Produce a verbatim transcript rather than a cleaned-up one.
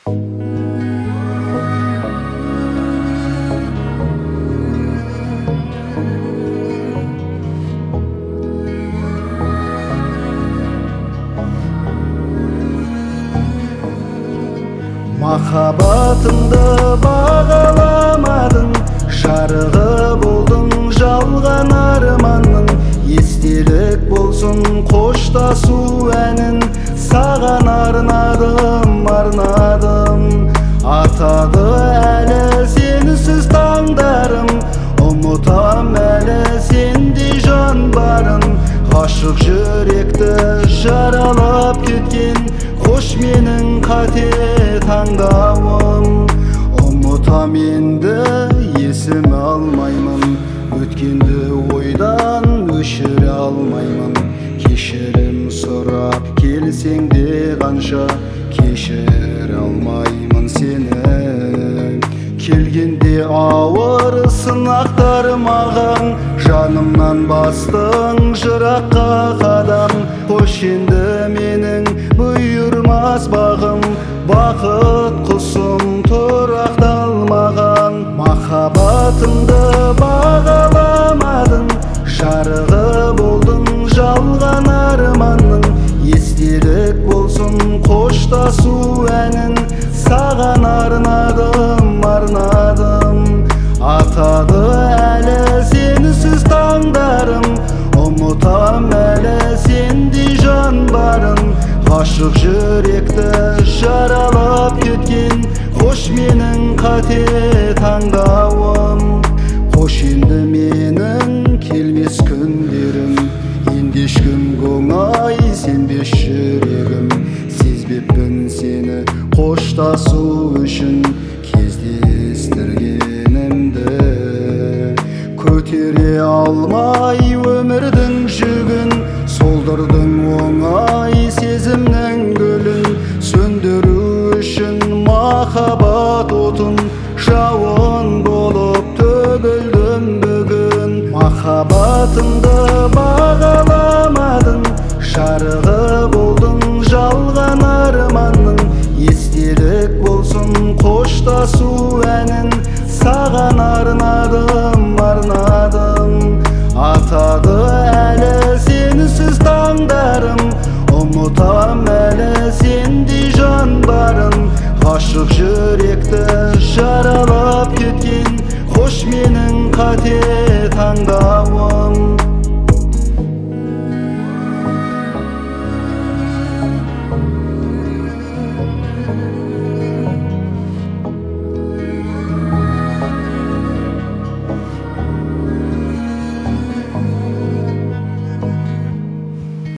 Махаббатымды бағаламадың, жарығы болдың жалған арманның. Естелік болсын қоштасу әнін, саған арнадым, арнадым. Атады әлі сенсіз таңдарым, ұмытам әлі сенде жан барын. Ғашық жүректі жаралап кеткен, қош менің қате таңдауым. Ұмытам енді есіме алмаймын, өткенді ойдан өшіре алмаймын. Кешірім сұрап келсең де қанша, кешіре алмаймын сені. Келгенде ауыр сынақтар маған, жанымнан бастың жыраққа қадам. Қош енді менің бұйырмас бағым, бақыт құсым тұрақталмаған. Махаббатымды бағаламадың, жарығы болдың жалған арманның. Естелік болсын қоштасу әнін, саған арнадым, арнадым. Атады әлі сенсіз таңдарым, ұмытам әлі сенде жан барын. Ғашық жүректі жаралап кеткен, қош менің қате таңдауым. Қош енді менің келмес күндерім, енді ешкім оңай сенбес жүрегім. Сезбеппін сені қоштасу үшін, кездестіргенімді. Көтере алмай өмірдің жүгін, солдырдың оңай сезімнің гүлін. Сөндіру үшін махаббат отын, жауын болып төгілдім бүгін. Махаббатымды бағаламадың, жарығы болдың жалған арманның. Естелік болсын қоштасу әнін, саған арнадым, арнадым. Атады әлі сенсіз таңдарым, ұмытам әлі сенде жан барын. Ғашық жүректі жаралап кеткен, қош менің қате таңдауым.